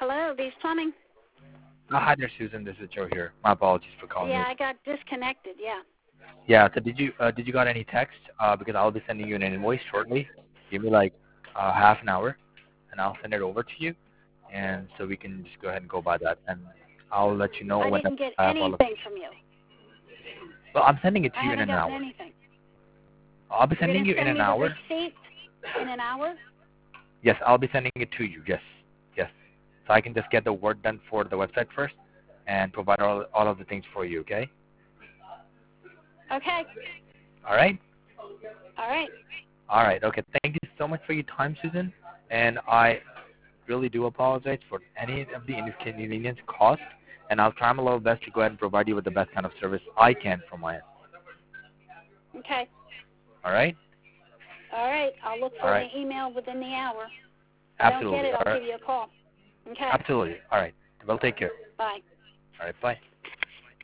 Hello, Lee's Plumbing. Hi there, Susan. This is Joe here. My apologies for calling you. Yeah, I got disconnected, yeah. Yeah, so did you got any text? Because I'll be sending you an invoice shortly. Give me like half an hour, and I'll send it over to you, and so we can just go ahead and go by that, and I'll let you know I when didn't get I have all of. anything from you. Well, I'm sending it to I you in haven't an gotten hour. anything. I'll be You're sending going you to in send an me the hour. receipt in an hour? Yes, I'll be sending it to you. Yes, yes. So I can just get the work done for the website first, and provide all of the things for you. Okay. Okay. All right. All right. All right. Okay. Thank you so much for your time, Susan. And I really do apologize for any of the inconvenience caused. And I'll try my level best to go ahead and provide you with the best kind of service I can from my end. Okay. All right? All right. I'll look All for right. the email within the hour. If I don't get Absolutely. it, All I'll right. give you a call. Okay. Absolutely. All right. Well, take care. Bye. All right. Bye.